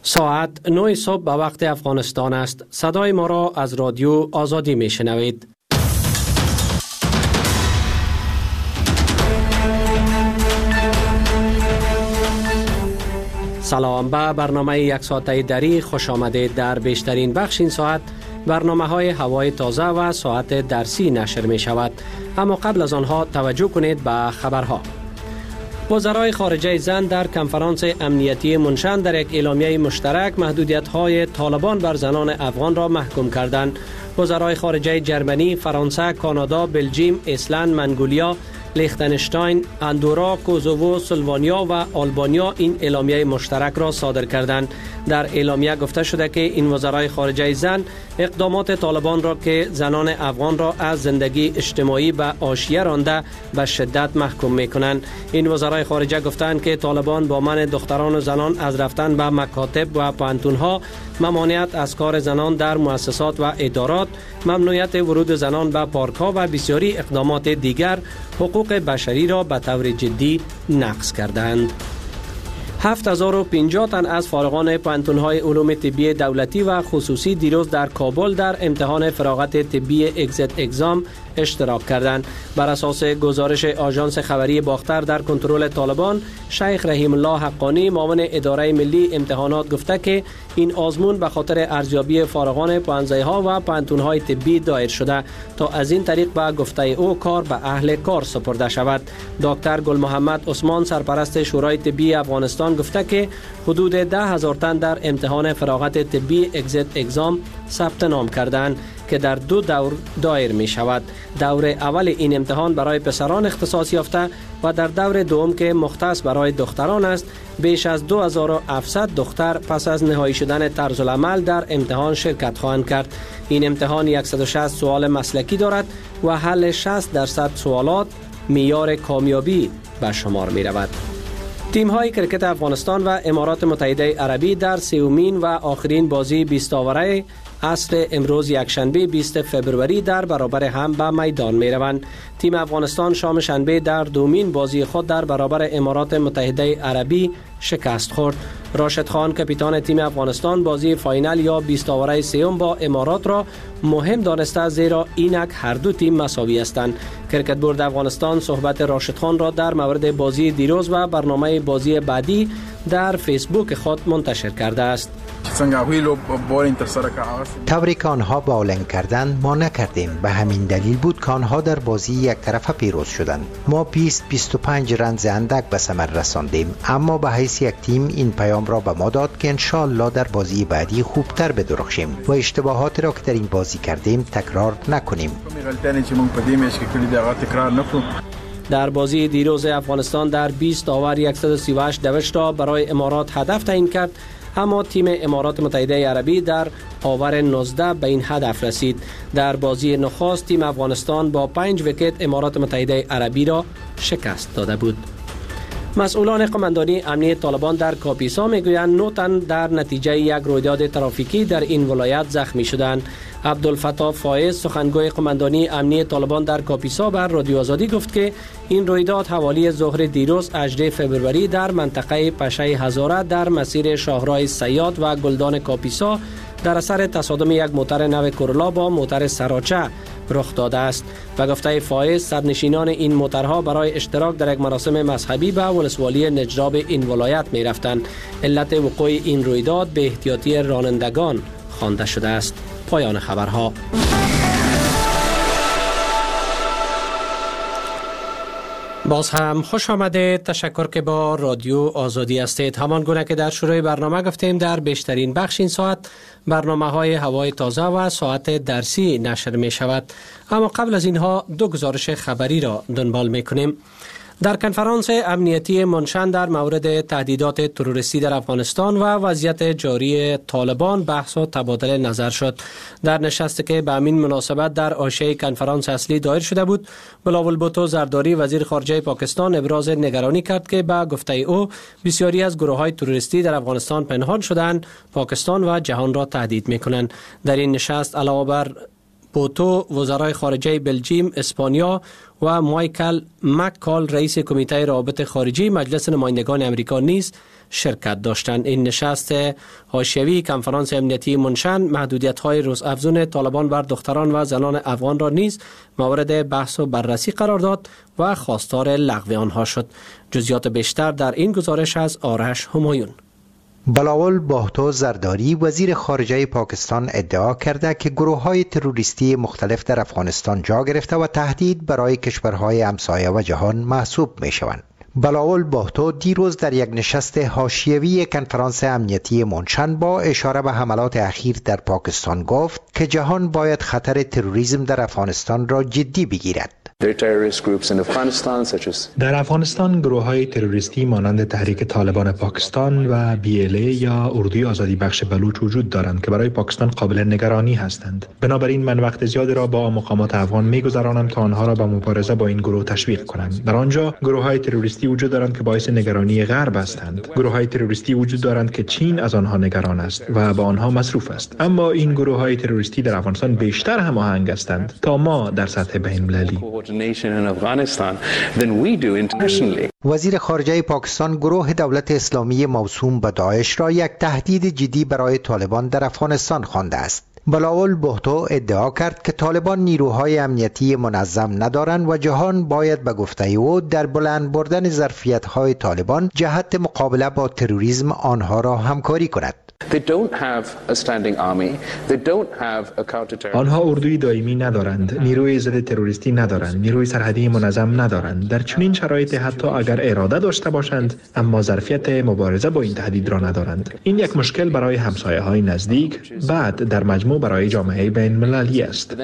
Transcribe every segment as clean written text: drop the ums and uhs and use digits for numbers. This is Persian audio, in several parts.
ساعت 9 صبح به وقت افغانستان است. صدای ما را از رادیو آزادی می شنوید. سلام، به برنامه یک ساعته دری خوش آمدید. در بیشترین بخش این ساعت برنامه های هوای تازه و ساعت درسی نشر می شود. اما قبل از آنها توجه کنید به خبرها. وزرای خارجه زن در کنفرانس امنیتی منشن در یک اعلامیه مشترک محدودیت‌های طالبان بر زنان افغان را محکوم کردند. وزرای خارجه جرمنی، فرانسه، کانادا، بلژیم، ایسلند، منگولیا، لیختنشتاین، اندورا، کوزوو، سلوانیا و آلبانیا این اعلامیه مشترک را صادر کردند. در اعلامیه گفته شده که این وزرای خارجه زن اقدامات طالبان را که زنان افغان را از زندگی اجتماعی به حاشیه رانده به شدت محکوم می‌کنند. این وزرای خارجه گفتند که طالبان با منع دختران و زنان از رفتن به مکاتب و پانتون‌ها، ممانعت از کار زنان در مؤسسات و ادارات، ممنوعیت ورود زنان به پارک‌ها و بسیاری اقدامات دیگر حقوق بشری را به طور جدی نقض کردند. 7050 تن از فارغان پانتون‌های علوم طبی دولتی و خصوصی دیروز در کابل در امتحان فراغت طبی اگزیت اگزام اشتراک کردند. بر اساس گزارش آژانس خبری باختر در کنترل طالبان، شیخ رحیم الله حقانی، معاون اداره ملی امتحانات، گفته که این آزمون به خاطر ارزیابی فارغان پانزه‌ها و پانتون‌های طبی دایر شده تا از این طریق به گفته او کار به اهل کار سپرده شود. دکتر گل محمد عثمان، سرپرست شورای طبی افغانستان، گفته که حدود 10,000 تن در امتحان فراغت طبی اگزیت اگزام ثبت نام کردند که در 2 دور دایر می شود. دور اول این امتحان برای پسران اختصاص یافته و در دور دوم که مختص برای دختران است، بیش از 2700 دختر پس از نهایی شدن طرز العمل در امتحان شرکت خواهند کرد. این امتحان 160 سوال مسلکی دارد و حل 60% سوالات معیار کامیابی به شمار می رود. تیم‌های کرکت افغانستان و امارات متحده عربی در سومین و آخرین بازی 20 آوره عصر امروز یکشنبه 20 فبروری در برابر هم به میدان می روند. تیم افغانستان شام شنبه در دومین بازی خود در برابر امارات متحده عربی شکست خورد. راشد خان، کاپیتان تیم افغانستان، بازی فاینال یا 20 آوره سوم با امارات را مهم دانسته، زیرا اینک هر دو تیم مساوی هستند. کرکت بورد افغانستان صحبت راشد خان را در مورد بازی دیروز و برنامه بازی بعدی در فیسبوک خود منتشر کرده است. طوری که آنها باولنگ کردند ما نکردیم، به همین دلیل بود که آنها در بازی یک طرفه پیروز شدند. ما 20-25 رنز اندک به ثمر رساندیم، اما به حیث یک تیم این پیام را به ما داد که انشالله در بازی بعدی خوبتر بدرخشیم و اشتباهات را که در این بازی کردیم تکرار نکنیم. در بازی دیروز افغانستان در 20 آور 138 دوش را برای امارات هدف تعیین کرد، اما تیم امارات متحده عربی در آور 19 به این هدف رسید. در بازی نخست تیم افغانستان با 5 ویکت امارات متحده عربی را شکست داده بود. مسئولان قماندانی امنی طالبان در کاپیسا میگویند 9 تن در نتیجه یک رویداد ترافیکی در این ولایت زخمی شدند. عبدالفتاح فایز، سخنگوی قماندانی امنی طالبان در کاپیسا، بر رادیو آزادی گفت که این رویداد حوالی ظهر دیروز 18 فبروری در منطقه پشه هزاره در مسیر شاهراه سیاد و گلدان کاپیسا در اثر تصادم یک موتر نو کورولا با موتر سراچه رخ داده است. و گفته فایز، سرنشینان این موترها برای اشتراک در یک مراسم مذهبی به ولسوالی نجراب این ولایت می رفتند. علت وقوع این رویداد به احتیاطی رانندگان خوانده شده است. پایان خبرها. باز هم خوش آمده. تشکر که با رادیو آزادی هستید. همان گونه که در شروع برنامه گفتیم، در بیشترین بخش این ساعت برنامه های هوای تازه و ساعت درسی نشر می شود. اما قبل از اینها 2 گزارش خبری را دنبال می کنیم. در کنفرانس امنیتی منشن در مورد تهدیدات تروریستی در افغانستان و وضعیت جاری طالبان بحث و تبادل نظر شد. در نشستی که به همین مناسبت در حاشیه کنفرانس اصلی دایر شده بود، بلاول بوتو زرداری، وزیر خارجه پاکستان، ابراز نگرانی کرد که به گفته او بسیاری از گروه‌های تروریستی در افغانستان پنهان شدند، پاکستان و جهان را تهدید می‌کنند. در این نشست علاوه بر بوتو، وزرای خارجه بلژیم، اسپانیا و مایکل مککال، رئیس کمیته روابط خارجی مجلس نمایندگان امریکا نیز شرکت داشتند. این نشست حاشیوی کنفرانس امنیتی منشن محدودیت‌های روزافزون طالبان بر دختران و زنان افغان را نیز مورد بحث و بررسی قرار داد و خواستار لغو آنها شد. جزئیات بیشتر در این گزارش از آرش همایون. بلاول بهتو زرداری وزیر خارجه پاکستان ادعا کرده که گروه‌های تروریستی مختلف در افغانستان جا گرفته و تهدید برای کشورهای همسایه و جهان محسوب می‌شوند. بلاول بهتو دیروز در یک نشست حاشیوی کنفرانس امنیتی منشن با اشاره به حملات اخیر در پاکستان گفت که جهان باید خطر تروریسم در افغانستان را جدی بگیرد. در افغانستان گروه‌های تروریستی مانند تحریک طالبان پاکستان و BLA یا اردوی آزادی بخش بلوچ وجود دارند که برای پاکستان قابل نگرانی هستند. بنابراین من وقت زیادی را با مقامات افغان می‌گذرانم تا آنها را به مبارزه با این گروه تشویق کنند. در آنجا گروه‌های تروریستی وجود دارند که باعث نگرانی غرب هستند. گروه‌های تروریستی وجود دارند که چین از آنها نگران است و با آنها مصروف است. اما این گروه‌های تروریستی در افغانستان بیشتر هماهنگ هستند تا ما در سطح بین‌المللی. وزیر خارجه پاکستان گروه دولت اسلامی موسوم به داعش را یک تهدید جدی برای طالبان در افغانستان خوانده است. بلاول بهتو ادعا کرد که طالبان نیروهای امنیتی منظم ندارند و جهان باید به گفته او در بلند بردن ظرفیت‌های طالبان جهت مقابله با تروریسم آنها را همکاری کند. آنها اردوی دائمی ندارند، نیروی ضد تروریستی ندارند، نیروی سرحدی منظم ندارند. در چنین شرایطی حتی اگر اراده داشته باشند اما ظرفیت مبارزه با این تهدید را ندارند. این یک مشکل برای همسایه‌های نزدیک، بعد در مجموع برای جامعه بین‌المللی است.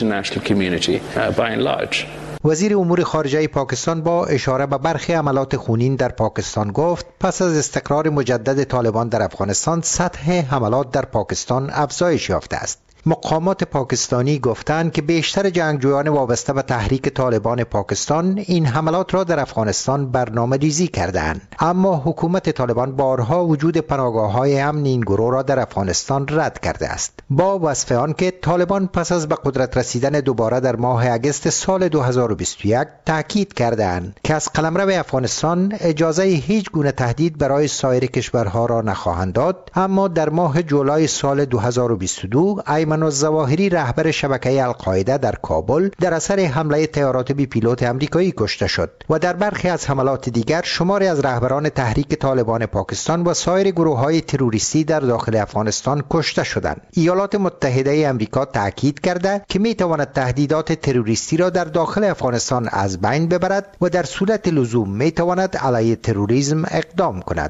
وزیر امور خارجه پاکستان با اشاره به برخی حملات خونین در پاکستان گفت پس از استقرار مجدد طالبان در افغانستان سطح حملات در پاکستان افزایش یافته است. مقامات پاکستانی گفتند که بیشتر جنگجویان وابسته به تحریک طالبان پاکستان این حملات را در افغانستان برنامه‌ریزی کردند، اما حکومت طالبان بارها وجود پناهگاه‌های امن این گروه را در افغانستان رد کرده است. با وصف آن که طالبان پس از به قدرت رسیدن دوباره در ماه اگست سال 2021 تاکید کردند که از قلمرو افغانستان اجازه هیچ گونه تهدید برای سایر کشورها را نخواهند داد، اما در ماه جولای سال 2022 ایمن الظواهری رهبر شبکه القاعده در کابل در اثر حمله طیارات بی پیلوت آمریکایی کشته شد و در برخی از حملات دیگر شماری از رهبران تحریک طالبان پاکستان و سایر گروه‌های تروریستی در داخل افغانستان کشته شدند. ایالات متحده آمریکا تاکید کرده که می‌تواند تهدیدات تروریستی را در داخل افغانستان از بین ببرد و در صورت لزوم می‌تواند علیه تروریسم اقدام کند.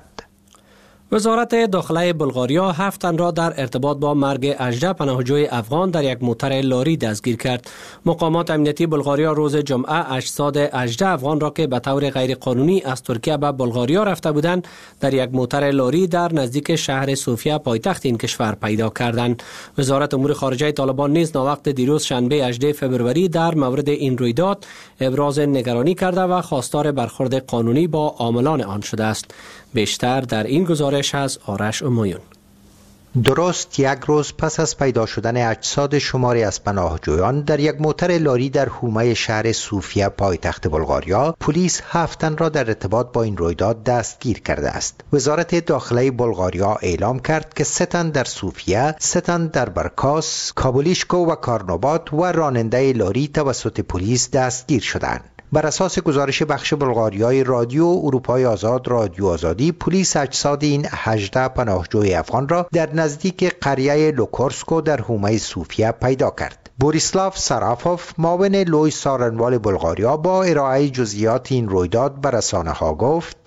وزارت داخله بلغاریا 7 تن را در ارتباط با مرگ 18 پناهجوی افغان در یک موتر لاری دستگیر کرد. مقامات امنیتی بلغاریا روز جمعه اجساد 18 افغان را که به طور غیرقانونی از ترکیه به بلغاریا رفته بودند در یک موتر لاری در نزدیک شهر سوفیا پایتخت این کشور پیدا کردند. وزارت امور خارجه طالبان نیز ناوقت دیروز شنبه 18 فوریه در مورد این رویداد ابراز نگرانی کرده و خواستار برخورد قانونی با عاملان آن شده است. بیشتر در این گزارش از آرش همایون. درست یک روز پس از پیدا شدن اجساد شماری از پناهجویان در یک موتر لاری در حومه شهر سوفیا پایتخت بلغاریا، پلیس 7 تن را در ارتباط با این رویداد دستگیر کرده است. وزارت داخله بلغاریا اعلام کرد که 3 تن در سوفیا، 3 تن در برکاس، کابولیشکو و کارنوبات و راننده لاری توسط پلیس دستگیر شدند. بر اساس گزارش بخش بلغاریای رادیو اروپای آزاد رادیو آزادی، پلیس اجساد این 18 پناهجوی افغان را در نزدیک قریه لوکورسکو در حومه سوفیا پیدا کرد. بوریسلاف سرافوف معاون لوی سارنوال بلغاریا با ارائه جزئیات این رویداد به رسانه‌ها گفت: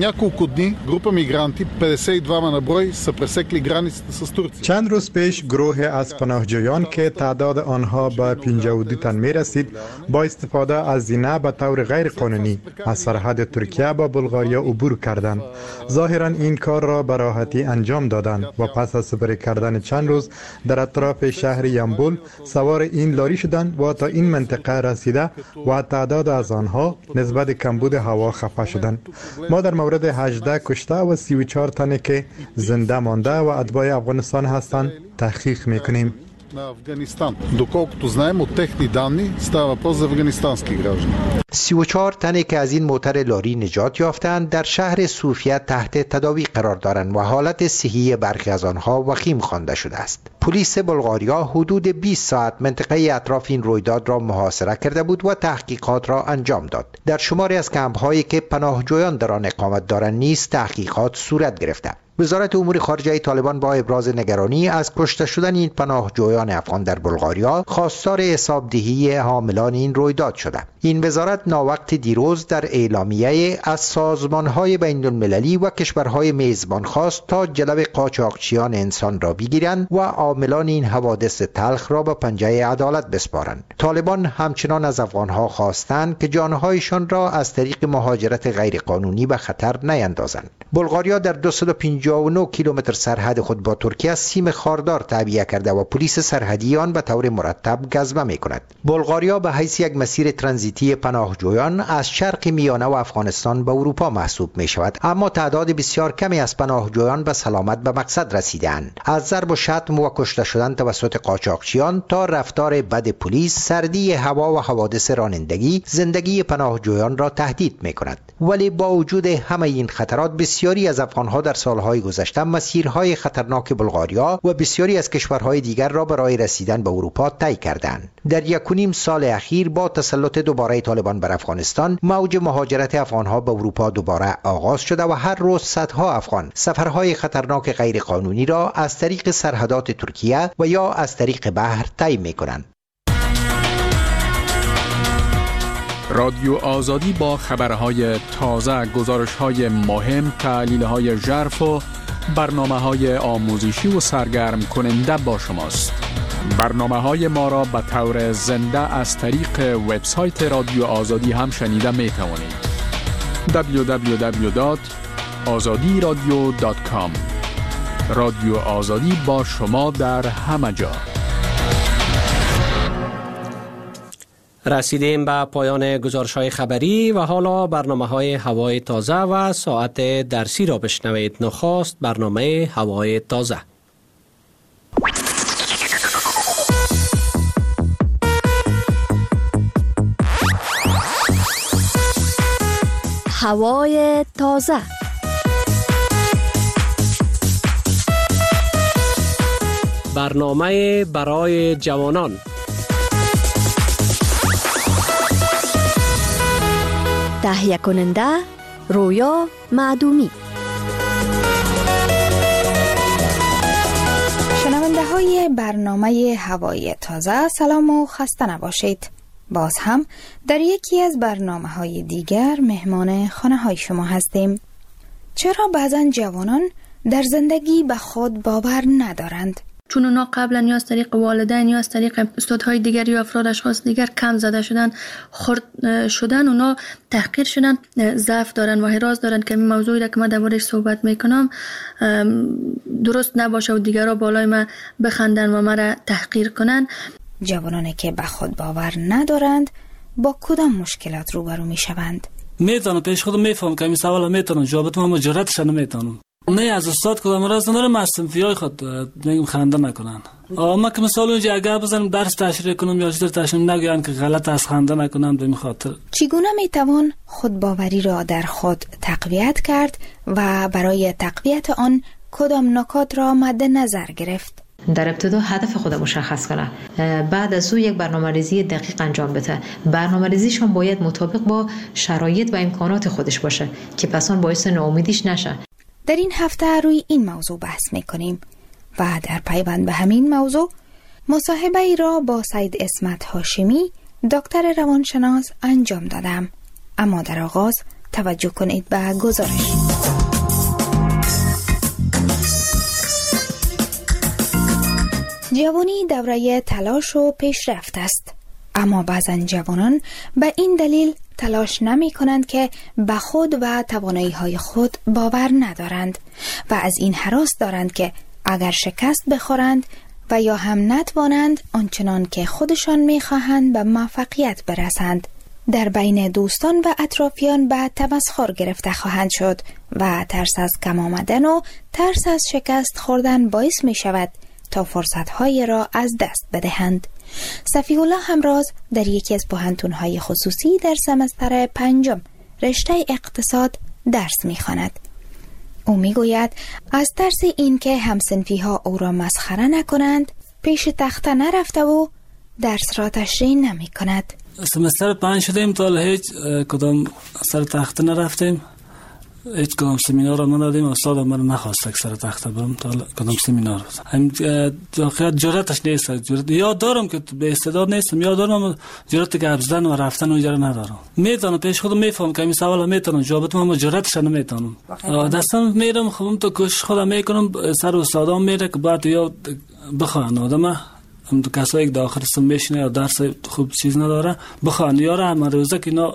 چند روز پیش گروه از پناهجویان که تعداد آنها به 52 تن می رسید با استفاده از زینه به طور غیر قانونی از سرحد ترکیه با بلغاریا عبور کردند. ظاهرا این کار را به راحتی انجام دادند و پس از سپری کردن چند روز در اطراف شهر یامبول سوار این لاری شدند و تا این منطقه رسیده و تعداد از آنها نسبت کمبود هوا خفه شدند. ما در مورد 18 کشته و 34 تنی که زنده مانده و اتباع افغانستان هستند تحقیق میکنیم. на Афганистан. Доколкото знаем от техни данни, става въпрос за афганистански граждани. 34 تنی که از این موتر لاری نجات یافتند در شهر صوفیه تحت تداوی قرار دارند و حالت صحی برخی از آنها وخیم خوانده شده است. پلیس بلغاریا حدود 20 ساعت منطقه اطراف این رویداد را محاصره کرده بود و تحقیقات را انجام داد. در شماری از کمپ‌هایی که پناهجویان در آن اقامت دارند نیز تحقیقات صورت گرفته. وزارت امور خارجه طالبان با ابراز نگرانی از کشته شدن این پناهجویان افغان در بلغاریا خواستار حسابدهی حاملان این رویداد شده. این وزارت ناوقت دیروز در اعلامیه از سازمان‌های بین‌المللی و کشورهای میزبان خواست تا جلب قاچاقچیان انسان را بگیرند و عاملان این حوادث تلخ را به پنجه عدالت بسپارند. طالبان همچنان از افغان‌ها خواستند که جان‌هایشان را از طریق مهاجرت غیرقانونی به خطر نیندازند. بلغاریا در 259 کیلومتر سرحد خود با ترکیه سیم خاردار تعبیه کرده و پلیس سرحدی آن به طور مرتب گزمه می‌کند. بلغاریا به حیث یک مسیر ترانزیتی پناهجویان از شرق میانه و افغانستان به اروپا محسوب می‌شود، اما تعداد بسیار کمی از پناهجویان به سلامت به مقصد رسیدند. از ضرب و شتم و کشته شدن توسط قاچاقچیان تا رفتار بد پلیس، سردی هوا و حوادث رانندگی زندگی پناهجویان را تهدید می‌کند. ولی با وجود همه این خطرات بسیاری از افغان‌ها در سال‌های گذشته مسیرهای خطرناک بلغاریا و بسیاری از کشورهای دیگر را برای رسیدن به اروپا طی کردند. در 1.5 سال اخیر با تسلط دوباره طالبان بر افغانستان، موج مهاجرت افغان‌ها به اروپا دوباره آغاز شده و هر روز صدها افغان سفرهای خطرناک غیرقانونی را از طریق سرحدات ترکیه و یا از طریق بحر طی می‌کنند. رادیو آزادی با خبرهای تازه، گزارش‌های مهم، تحلیل‌های ژرف و برنامه‌های آموزشی و سرگرم کننده با شماست. برنامه‌های ما را به طور زنده از طریق وبسایت رادیو آزادی هم شنیده می‌توانید. www.azadiradio.com. رادیو آزادی با شما در همه جا. رسیدیم به پایان گزارش‌های خبری و حالا برنامه‌های هوای تازه و ساعت درسی را بشنوید. نخست برنامه هوای تازه. هوای تازه. برنامه برای جوانان. تهیه کننده رویا معدومی. شنونده های برنامه هوای تازه، سلام و خسته نباشید. باز هم در یکی از برنامه های دیگر مهمان خانه های شما هستیم. چرا بعضن جوانان در زندگی به خود باور ندارند؟ چون اونا قبلا یا از طریق والدین یا از طریق استادهای دیگر یا افراد اشخاص دیگر کم زده شدن، خرد شدن، اونا تحقیر شدن، ضعف دارن و حراس دارن که این موضوعی را که من دربارش صحبت میکنم درست نباشه و دیگرها بالای من بخندن و مرا تحقیر کنن. جوانانی که به خود باور ندارند با کدام مشکلات روبرو میشوند؟ میتونم پیش خودم میفهم که این سوال میتونم جوابت من جرأتش نمیتونم. نه از استاد کدام راز ندارم، از صنفیای خود میگم خنده نکنن. ما که مثلا اونجا اگر بزنم درس تشریح کنم یا چیزی تشریح نگویم که غلط از خنده نکنم به این خاطر. چگونه میتوان خودباوری را در خود تقویت کرد و برای تقویت آن کدام نکات را مد نظر گرفت؟ در ابتدا هدف خود مشخص کنه، بعد از او یک برنامه‌ریزی دقیق انجام بده. برنامه‌ریزیشون باید مطابق با شرایط و امکانات خودش باشه که پس آن باعث ناامیدیش نشه. در این هفته روی این موضوع بحث می‌کنیم و در پیوند به همین موضوع مصاحبه ای را با سید اسمت هاشمی، دکتر روانشناس انجام دادم. اما در آغاز توجه کنید به گزارش. جوانی دوره تلاش و پیشرفت است، اما بعضا جوانان به این دلیل تلاش نمی کنند که به خود و توانایی های خود باور ندارند و از این هراس دارند که اگر شکست بخورند و یا هم نتوانند آنچنان که خودشان می خواهند به موفقیت برسند، در بین دوستان و اطرافیان به تمسخر گرفته خواهند شد و ترس از کم آمدن و ترس از شکست خوردن باعث می شود تا فرصت‌های را از دست بدهند. صفیح الله همراز در یکی از پوهنتون‌های خصوصی در سمستر 5 رشته اقتصاد درس می‌خواند. او می‌گوید از ترس اینکه همسنفی‌ها او را مسخره نکنند پیش تخته نرفته و درس را تشریح نمی‌کند. سمستر 5 شدیم تا هیچ کدام سر تخته نرفتیم، هیچ کدام سمینار را ندادیم. استاد من نخواست که سر تخته برم تا کدام سمینار. هم واقعا جرأتش نیست. یا دارم که به استعداد نیستم، یا دارم جرأت که ابزدن و رفتن اونجا ندارم. میتونم پیش خودم میفهم که این سوال میتونم جواب بدم، اما جرأتش نمیتونم. دستم میرم خودم تو کوشش خودم میکنم، سر استادام میره که بعد یا بخوان آدم هم تو کسایی که داخل سم میشینه یا درس خوب چیز نداره بخوان یاره هم روزه که اینا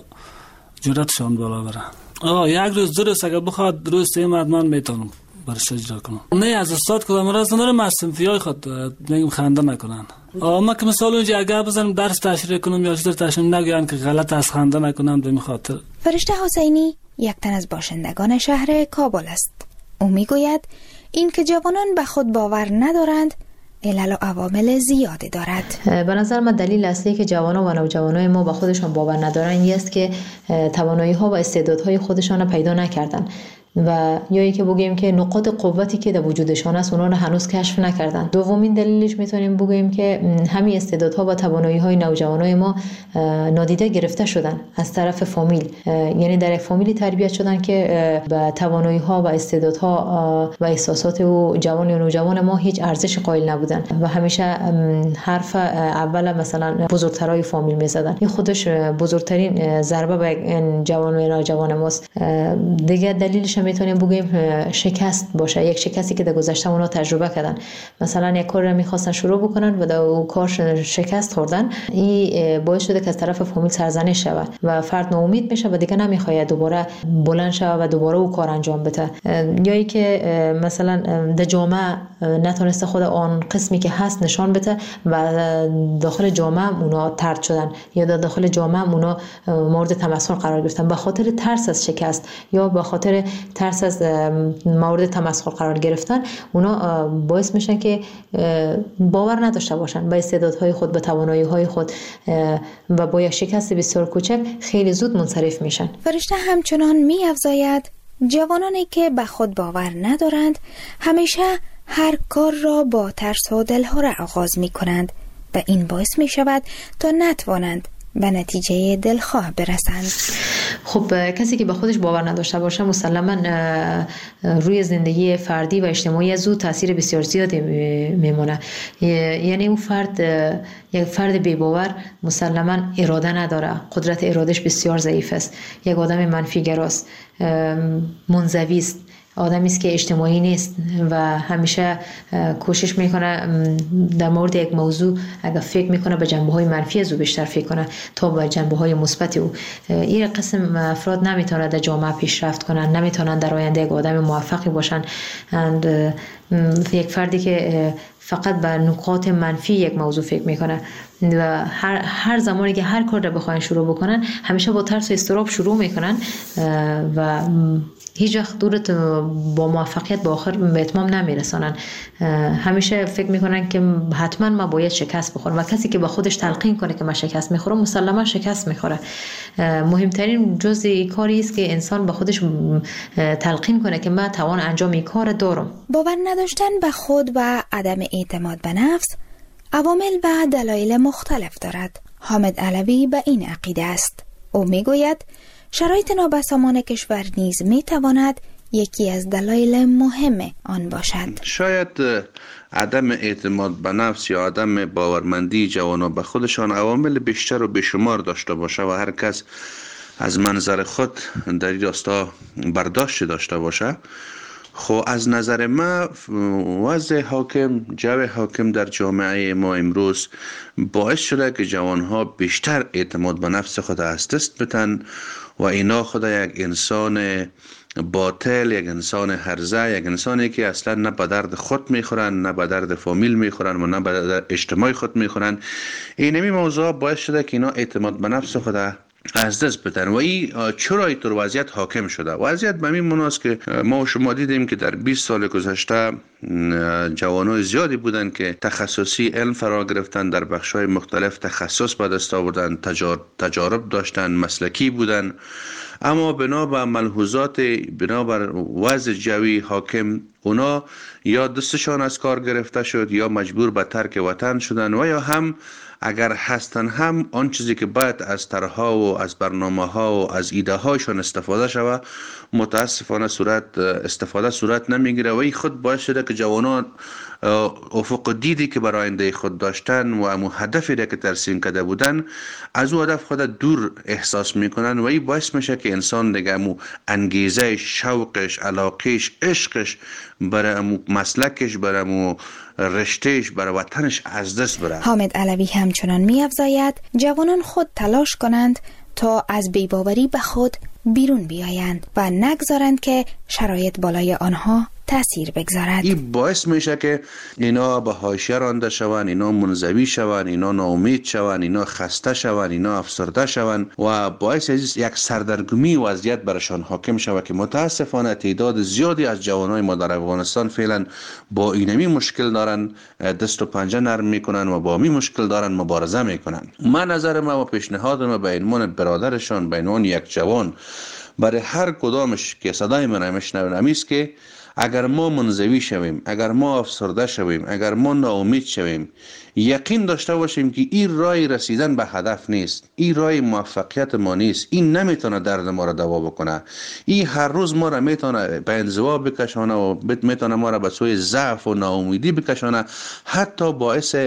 جرأتشان بالا بره. یک روز درست اگر بخواد روز سیم حتما میتونم برش اجرا کنم. نه از استاد کدام راز ندارم، از صنفیای خود میگم خنده نکنن. ما که مثلا اونجا اگر بزنم درس تشریح کنم یا چیز تشریح نگوین که غلط از خنده نکنم به خاطر. فرشته حسینی یک تن از باشندگان شهر کابل است. او میگوید این که جوانان به خود باور ندارند علل و عوامل زیادی دارد. به نظر من دلیل اصلی که جوانان و نوجوانای ما به خودشان باور ندارن این است که توانایی ها و استعدادهای خودشان را پیدا نکردن و یا اینکه بگیم که نقاط قوتی که در وجودشان است اونا رو هنوز کشف نکردن. دومین دلیلش میتونیم بگیم که همین استعدادها و توانایی‌های نوجوانای ما نادیده گرفته شدن از طرف فامیل، یعنی در یک فامیلی تربیت شدن که به توانایی‌ها و استعدادها و احساسات و جوان و نوجوان ما هیچ ارزش قائل نبودن و همیشه حرف اول مثلا بزرگترای فامیل میزدن. این خودش بزرگترین ضربه به جوان و نوجوان ماست. دیگه دلیلش میتونیم بگیم شکست باشه، یک شکستی که در گذشته اونا تجربه کردن. مثلا یک کار رو میخواستن شروع بکنن و در اون کار شکست خوردن، این باعث شده که از طرف فامیل سرزنش شود و فرد ناامید میشه و دیگه نمیخواد دوباره بلند شود و دوباره اون کار انجام بده. یا ای که مثلا در جامعه نتونسته خود آن قسمی که هست نشان بده و داخل جامعه اونا طرد شدن یا در داخل جامعه اونا مورد تمسخر قرار گرفتن به خاطر ترس از شکست یا به خاطر ترس از مورد تمسخر قرار گرفتن. اونا باعث میشن که باور نداشته باشن به استعدادهای خود، به توانایی‌های خود و با یک شکست بسیار کوچک خیلی زود منصرف میشن. فرشته همچنان می‌افزاید جوانانی که به خود باور ندارند همیشه هر کار را با ترس و دلهره آغاز می‌کنند و این باعث می‌شود تا نتوانند به نتیجه دلخواه برسند. خب کسی که به خودش باور نداشته باشه مسلماً روی زندگی فردی و اجتماعی از او تاثیر بسیار زیادی میمونه. یعنی اون فرد یک فرد بی باور مسلماً اراده نداره، قدرت ارادش بسیار ضعیف است، یک آدم منفی گراست، منزوی است، آدمی است که اجتماعی نیست و همیشه کوشش میکنه در مورد یک موضوع اگر فکر میکنه به جنبه‌های منفی از او بیشتر فکر کنه تا به جنبه‌های مثبت او. این قسم افراد نمیتونه در جامعه پیشرفت کنن، نمیتونن در آینده یک آدم موفقی باشن. یک فردی که فقط به نکات منفی یک موضوع فکر میکنه و هر زمانی که هر کار را بخواین شروع بکنن همیشه با ترس و اضطراب شروع میکنن و هیچ وقت دورت با موفقیت با آخر به اتمام نمیرسانن. همیشه فکر میکنن که حتما ما باید شکست بخورم و کسی که با خودش تلقین کنه که من شکست میخورم مسلما شکست میخوره. مهمترین جزء کاری است که انسان با خودش تلقین کنه که من توان انجام این کار دارم. باور نداشتن به خود و عدم اعتماد به نفس عوامل و دلایل مختلف دارد. حامد علوی به این عقیده است. او میگوید شرایط نابسامان کشور نیز میتواند یکی از دلایل مهم آن باشد. شاید عدم اعتماد به نفس یا عدم باورمندی جوانان به خودشان عوامل بیشتر و بیشمار داشته باشه و هر کس از منظر خود در این راستا برداشت داشته باشه. خب از نظر ما وضع حاکم، جو حاکم در جامعه ما امروز باعث شده که جوانها بیشتر اعتماد به نفس خود از دست بدن و اینا خود یک انسان باطل، یک انسان هرزه، یک انسانی که اصلا نه به درد خود میخورن، نه به درد فامیل میخورن و نه به درد اجتماع خود میخورن. اینمی موضوع باعث شده که اینا اعتماد به نفس خود از دست بدن. و این چرا اینطور وضعیت حاکم شده؟ وضعیت به این مناست که ما و شما دیدیم که در 20 سال گذشته جوانای زیادی بودن که تخصصی علم فرا گرفتن، در بخش‌های مختلف تخصص به دست آوردن، تجارب داشتن، مسلکی بودن، اما بنابر ملحوظات، بنابر وضع جوی حاکم، اونا یا دستشان از کار گرفته شد یا مجبور به ترک وطن شدن و یا هم اگر هستن هم آن چیزی که باید از طرح‌ها و از برنامه‌ها و از ایده‌هاشون استفاده شود متاسفانه صورت نمیگیره و این خود باعث شده که جوانان افق دیدی که برای آینده خود داشتن و امو هدفی را که ترسیم کرده بودن از او هدف خود دور احساس میکنن و این باعث میشه که انسان دیگه امو انگیزه، شوقش، علاقش، عشقش برای امو مسلکش، برای امو رشتهش، برای وطنش از دست بره. حامد علوی همچنان می‌افزاید جوانان خود تلاش کنند تا از بی‌باوری به خود بیرون بیایند و نگذارند که شرایط بالای آنها تأثیر بگذارد. این باعث میشه که اینا به حاشیه رانده شوند، اینا منزوی شوند، اینا ناامید شوند، اینا خسته شوند، اینا افسرده شوند و باعث یک سردرگمی وضعیت برشان حاکم شود که متاسفانه تعداد زیادی از جوانای ما در افغانستان فعلا با اینمی مشکل دارن، دست و پنجه نرم میکنن و با این مشکل دارن مبارزه میکنن. من نظر ما و پیشنهاد ما به عنوان برادرشان، به عنوان یک جوان، برای هر کدامش که صدای من میشنون است که اگر ما منزوی شویم، اگر ما افسرده شویم، اگر ما ناامید شویم، یقین داشته باشیم که این راه رسیدن به هدف نیست، این راه موفقیت ما نیست، این نمیتونه درد ما را دوا بکنه، این هر روز ما را میتونه به انزوا بکشانه و میتونه ما را به سوی ضعف و ناامیدی بکشانه، حتی باعث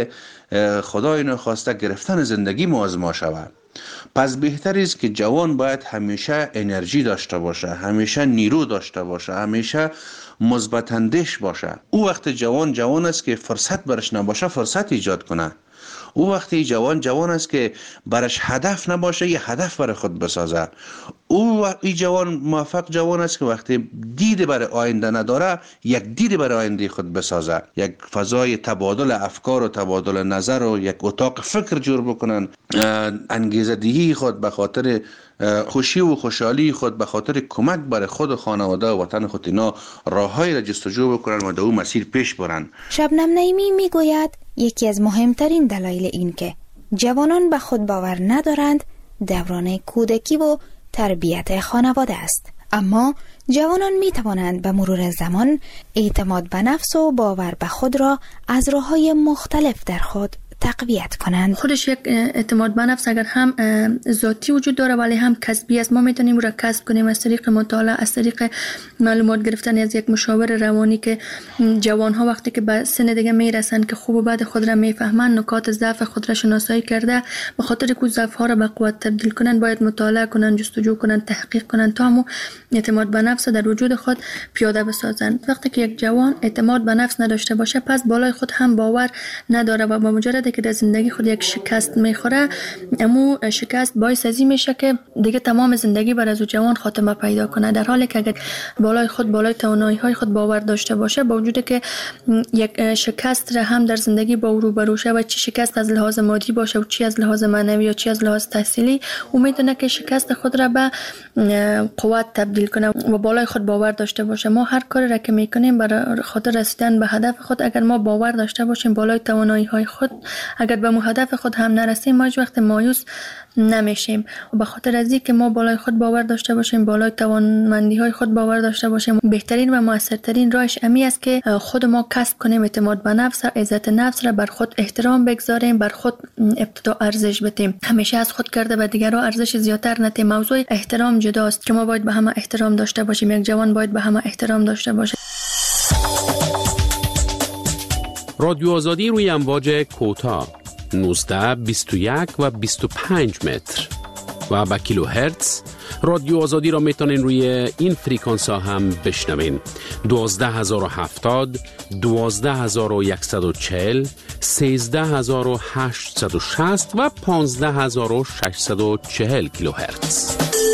خدای نخواسته گرفتن زندگی ما از ما شود. پس بهتر است که جوان باید همیشه انرژی داشته باشه، همیشه نیرو داشته باشه، همیشه مثبت اندیش باشه. او وقت جوان است که فرصت برش نباشه فرصت ایجاد کنه. او وقتی جوان است که برش هدف نباشه یه هدف برای خود بسازه. او این جوان موفق جوان است که وقتی دید برای آینده نداره یک دید برای آینده خود بسازه، یک فضای تبادل افکار و تبادل نظر و یک اتاق فکر جور بکنن، انگیزه دهی خود به خاطر خوشی و خوشحالی خود، به خاطر کمک برای خود و خانواده و وطن خود اینا راههایی را جستجو بکنن و در اون مسیر پیش برن. شبنم نعیمی میگوید یکی از مهمترین دلایل این که جوانان به خود باور ندارند دوران کودکی و تربیت خانواده است. اما جوانان می توانند به مرور زمان اعتماد به نفس و باور به خود را از راه‌های مختلف در خود تقویت کنند. خودش یک اعتماد به نفس اگر هم ذاتی وجود داره ولی هم کسبی است. ما میتونیم او را کسب کنیم از طریق مطالعه، از طریق معلومات گرفتن از یک مشاور روانی که جوان ها وقتی که به سن دیگه میرسن که خوب و بد خود را میفهمن، نکات ضعف خود را شناسایی کرده به خاطر که ضعف ها را به قوت تبدیل کنن باید مطالعه کنن، جستجو کنن، تحقیق کنن تا هم اعتماد به نفس در وجود خود پیاده بسازن. وقتی که یک جوان اعتماد به نفس نداشته باشه پس بالای خود هم باور نداره و با مجرد که در زندگی خود یک شکست میخوره، امو شکست باعث ازی میشه که دیگه تمام زندگی بر از جوان خاتمه پیدا کنه. در حالی که اگر بالای توانایی های خود باور داشته باشه، با وجود که یک شکست را هم در زندگی با او روبرو شه و چی شکست از لحاظ مادی باشه و چی از لحاظ معنوی یا چی از لحاظ تحصیلی، او میتونه که شکست خود را به قوت تبدیل کنه و بالای خود باور داشته باشه. ما هر کاری را که میکنیم برای خاطر رسیدن به هدف خود اگر ما باور داشته باشیم بالای توانایی های خود، اگر به هدف خود هم نرسیم ما هیچ وقت مایوس نمیشیم. و به خاطر از اینکه ما بالای خود باور داشته باشیم، بالای توانمندی های خود باور داشته باشیم، بهترین و موثرترین راهش امی است که خود ما کسب کنیم اعتماد به نفس، عزت نفس را بر خود احترام بگذاریم، بر خود ابتدا ارزش بدیم، همیشه از خود کرده به دیگران ارزش زیاتر ندیم. موضوع احترام جداست که ما باید به همه احترام داشته باشیم، یک جوان باید به همه احترام داشته باشه. رادیو آزادی روی امواج کوتاه 19، 21 و 25 متر و با کیلو هرتز. رادیو آزادی را میتونین روی این فریکانس ها هم بشنوین: 12070، 12140، 13860 و 15640 کیلو هرتز.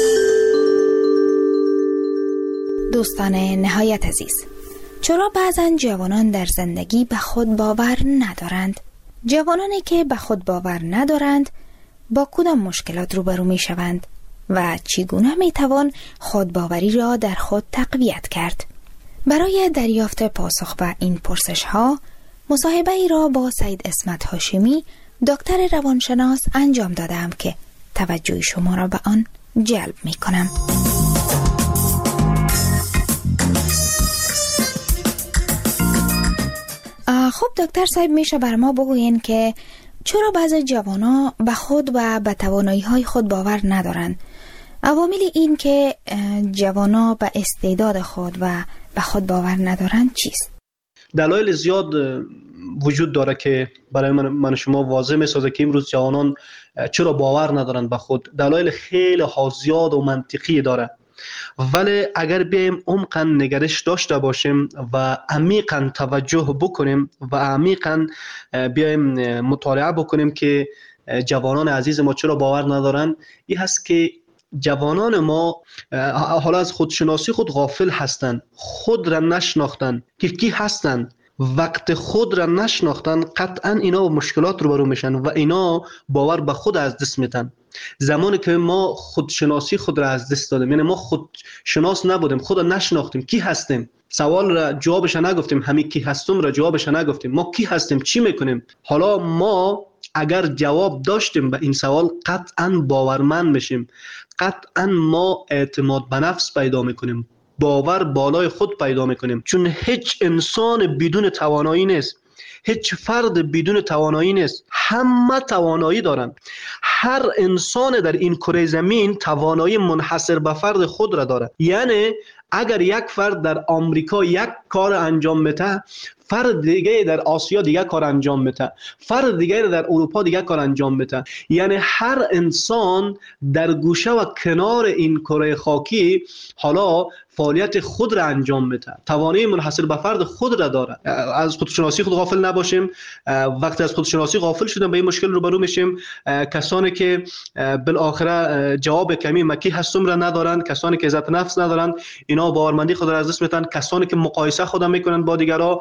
دوستان نهایت عزیز، چرا بعضن جوانان در زندگی به خود باور ندارند؟ جوانانی که به خود باور ندارند با کدام مشکلات روبرو می شوند و چگونه می توان خودباوری را در خود تقویت کرد؟ برای دریافت پاسخ به این پرسش ها مصاحبه ای را با سید اسمت هاشمی دکتر روانشناس انجام دادم که توجه شما را به آن جلب می کنم. خب دکتر صاحب، میشه بر ما بگوین که چرا بعضی جوانا به خود و به توانایی‌های خود باور ندارند؟ عوامل این که جوانا به استعداد خود و به خود باور ندارند چیست؟ دلایل زیاد وجود داره که برای من شما واضح میسازه که امروز جوانان چرا باور ندارند به خود. دلایل خیلی زیاد و منطقی داره، ولی اگر بیایم عمقاً نگرش داشته باشیم و عمیقاً توجه بکنیم و عمیقاً بیایم مطالعه بکنیم که جوانان عزیز ما چرا باور ندارن، این هست که جوانان ما حالا از خودشناسی خود غافل هستند، خود را نشناختن که کی هستند. وقت خود را نشناختن قطعا اینا با مشکلات روبرو میشن و اینا باور به خود از دست میدن. زمانی که ما خودشناسی خود را از دست دادیم، یعنی ما خودشناس نبودیم، خود را نشناختیم، کی هستیم، سوال را جوابش نگفتیم، همین کی هستم را جوابش نگفتیم، ما کی هستیم، چی میکنیم. حالا ما اگر جواب داشتیم به این سوال قطعا باورمند میشیم، قطعا ما اعتماد به نفس پیدا میکنیم، باور بالای خود پیدا میکنیم. چون هیچ انسان بدون توانایی نیست، هیچ فرد بدون توانایی نیست، همه توانایی دارن. هر انسان در این کره زمین توانایی منحصر به فرد خود را داره. یعنی اگر یک فرد در آمریکا یک کار انجام میده، فرد دیگه در آسیا دیگه کار انجام میده، فرد دیگه در اروپا دیگه کار انجام میده. یعنی هر انسان در گوشه و کنار این کره خاکی حالا فعالیت خود را انجام میده، توانایی منحصر به فرد خود را داره. از خودشناسی خود غافل نباشیم. وقتی از خودشناسی غافل شدیم به این مشکل روبرو میشیم. کسانی که بالاخره جواب کمی مکی هستم را ندارن، کسانی که عزت نفس ندارن، اینا باورمندی خود را از دست میدن. کسانی که مقایسه خود میکنن با دیگران،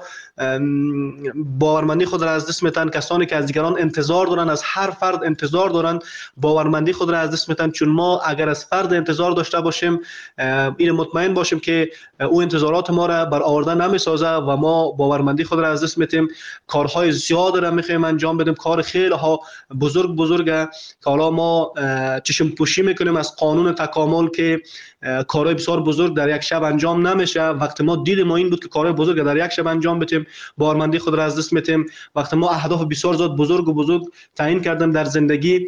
باورمندی خود را از دست میدن. کسانی که از دیگران انتظار دارن، از هر فرد انتظار دارن، باورمندی خود را از دست میدن. چون ما اگر از فرد انتظار داشته باشیم، این مطمئن باشیم که او انتظارات ما را برآورده نمیسازه و ما باورمندی خود را از دست میدیم. کارهای زیاد را میخوایم انجام بدیم، کار خیلی ها بزرگه که حالا ما چشم پوشی میکنیم از قانون تکامل که کارهای بسیار بزرگ در یک شب انجام نمیشه. وقتی ما دید ما این بود که کارهای بزرگ در یک شب انجام بدیم، باورمندی خود را از دست میدیم. وقتی ما اهداف بسیار زیاد بزرگ تعیین کردیم در زندگی،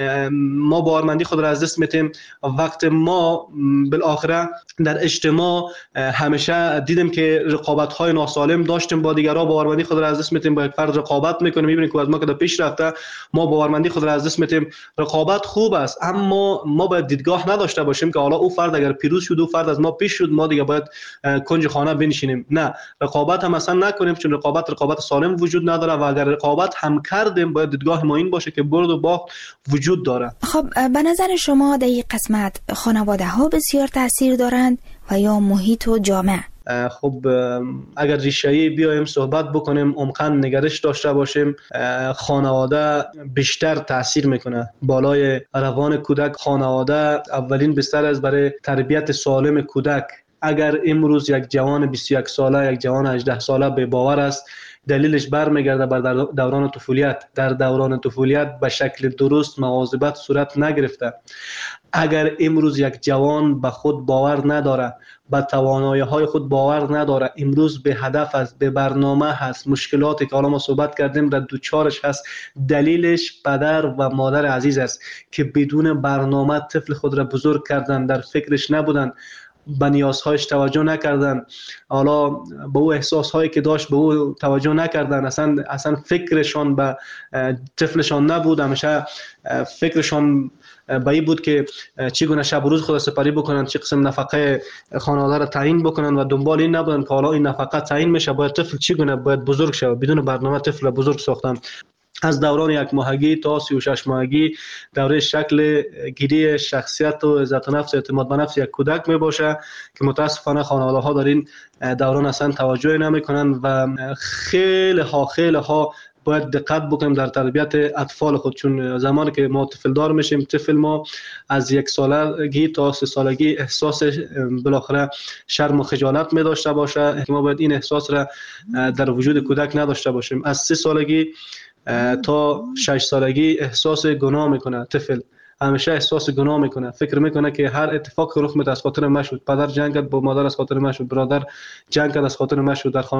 ما باورمندی خود را از دست میدیم. وقتی ما بالاخره در اجتماع همیشه دیدیم که رقابت‌های ناسالم داشتیم با دیگران، باورمندی خود را از دست میدیم. با یک فرد رقابت میکنیم، میبینیم که از ما که در پیش رفته، ما باورمندی خود را از دست میدیم. رقابت خوب است، اما ما باید دیدگاه نداشته باشیم که حالا او فرد اگر پیروز شد، او فرد از ما پیش شد، ما دیگه باید کنج خانه بنشینیم. نه، رقابت هم اصلا نکنیم، چون رقابت سالم وجود نداره و اگر رقابت هم کردیم باید دیدگاه ما این باشه که برد و باخت وجود داره. خب به نظر شما در این قسمت خانواده ها بسیار تاثیر دارند و یا محیط و جامعه؟ خب اگر ریشه‌ای بیایم صحبت بکنیم، عمقاً نگرش داشته باشیم، خانواده بیشتر تاثیر میکنه بالای روان کودک. خانواده اولین بستر است برای تربیت سالم کودک. اگر امروز یک جوان 21 ساله، یک جوان 18 ساله به باور است، دلیلش برمیگرده بر دوران طفولیت. در دوران طفولیت به شکل درست مواظبت صورت نگرفته. اگر امروز یک جوان به خود باور نداره، به توانایی‌های خود باور نداره، امروز به هدف است، به برنامه هست، مشکلاتی که حالا ما صحبت کردیم را دوچارش هست، دلیلش پدر و مادر عزیز است که بدون برنامه طفل خود را بزرگ کردن، در فکرش نبودن، به نیازهایش توجه نکردن، حالا به او احساسهایی که داشت به او توجه نکردن، اصلا فکرشان به طفلشان نبود. همیشه فکرشان به این بود که چگونه شب و روز خود سپری بکنن، چه قسم نفقه خانواده را تعیین بکنن و دنبال این نبودن که حالا این نفقه تعیین میشه، باید طفل چگونه باید بزرگ شه. بدون برنامه طفل را بزرگ ساختن. از دوران 1 ماهگی تا 36 ماهگی دوره شکل گیری شخصیت و عزت نفس و اعتماد به نفس یک کودک می باشه که متاسفانه خانواده ها در این دوران اصلا توجه نمی کنن و خیلی ها باید دقت بکنیم در تربیت اطفال خود، چون زمانی که ما طفل دار میشیم، طفل ما از 1 سالگی تا 3 سالگی احساس بالاخره شرم و خجالت می داشته باشه. ما باید این احساس را در وجود کودک نداشته باشیم. از 3 سالگی تا 6 سالگی احساس گناه میکنه طفل، همیشه احساس گناه میکنه، فکر میکنه که هر اتفاق که رخ میده از خاطر من شد، پدر جنگ کرد با مادر از خاطر من شد، برادر جنگ کرد از خاطر من شد، در